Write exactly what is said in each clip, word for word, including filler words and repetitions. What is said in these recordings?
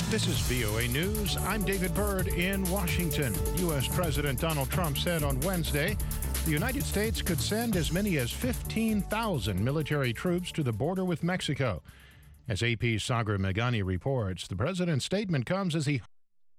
This is V O A News. I'm David Byrd in Washington. U S. President Donald Trump said on Wednesday the United States could send as many as fifteen thousand military troops to the border with Mexico. As A P's Sagar Meghani reports, the president's statement comes as he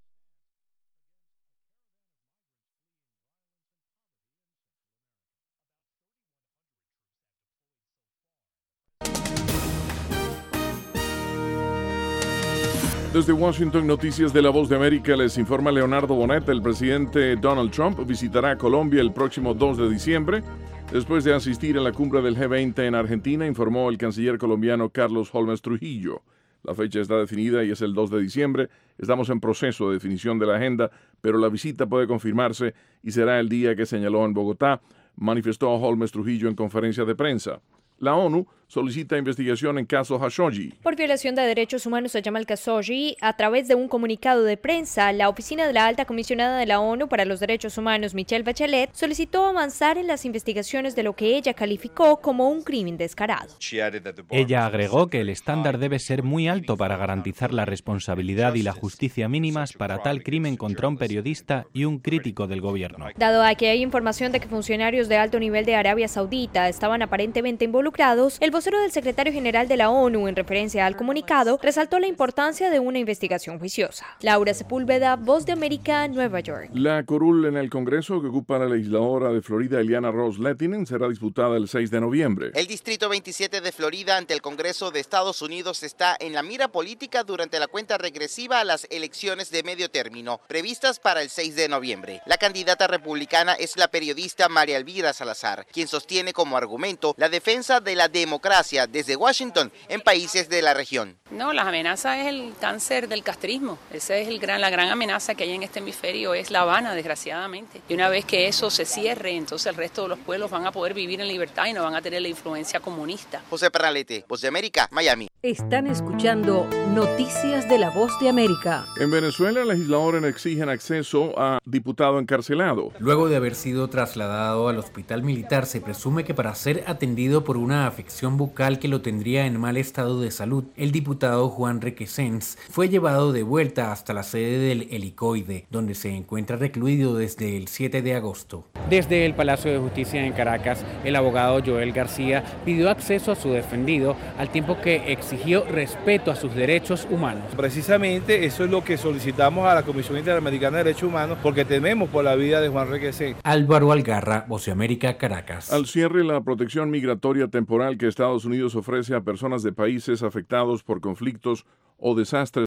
Desde Washington, Noticias de la Voz de América, les informa Leonardo Bonet. El presidente Donald Trump visitará Colombia el próximo dos de diciembre. Después de asistir a la cumbre del G veinte en Argentina, informó el canciller colombiano Carlos Holmes Trujillo. La fecha está definida y es el dos de diciembre. Estamos en proceso de definición de la agenda, pero la visita puede confirmarse y será el día que señaló en Bogotá, manifestó Holmes Trujillo en conferencia de prensa. La ONU solicita investigación en caso Khashoggi. Por violación de derechos humanos a Jamal Khashoggi, a través de un comunicado de prensa, la oficina de la alta comisionada de la ONU para los Derechos Humanos, Michelle Bachelet, solicitó avanzar en las investigaciones de lo que ella calificó como un crimen descarado. Ella agregó que el estándar debe ser muy alto para garantizar la responsabilidad y la justicia mínimas para tal crimen contra un periodista y un crítico del gobierno. Dado a que hay información de que funcionarios de alto nivel de Arabia Saudita estaban aparentemente involucrados, el vocero del secretario general de la ONU, en referencia al comunicado, resaltó la importancia de una investigación juiciosa. Laura Sepúlveda, Voz de América, Nueva York. La curul en el Congreso que ocupa la legisladora de Florida, Eliana Ross Lehtinen, será disputada el seis de noviembre. El Distrito veintisiete de Florida ante el Congreso de Estados Unidos está en la mira política durante la cuenta regresiva a las elecciones de medio término, previstas para el seis de noviembre. La candidata republicana es la periodista María Elvira Salazar, quien sostiene como argumento la defensa de la democracia desde Washington en países de la región. No, la amenaza es el cáncer del castrismo. Esa es el gran, la gran amenaza que hay en este hemisferio, es La Habana, desgraciadamente. Y una vez que eso se cierre, entonces el resto de los pueblos van a poder vivir en libertad y no van a tener la influencia comunista. José Pernalete, Voz de América, Miami. Están escuchando Noticias de la Voz de América. En Venezuela, legisladores exigen acceso a diputado encarcelado. Luego de haber sido trasladado al hospital militar, se presume que para ser atendido por una afección bucal que lo tendría en mal estado de salud, el diputado Juan Requesens fue llevado de vuelta hasta la sede del Helicoide, donde se encuentra recluido desde el siete de agosto. Desde el Palacio de Justicia en Caracas, el abogado Joel García pidió acceso a su defendido, al tiempo que exigió respeto a sus derechos humanos. Precisamente eso es lo que solicitamos a la Comisión Interamericana de Derechos Humanos, porque tememos por la vida de Juan Requesens. Álvaro Algarra, Voz de América, Caracas. Al cierre, la protección migratoria temporal que Estados Unidos ofrece a personas de países afectados por conflictos o desastres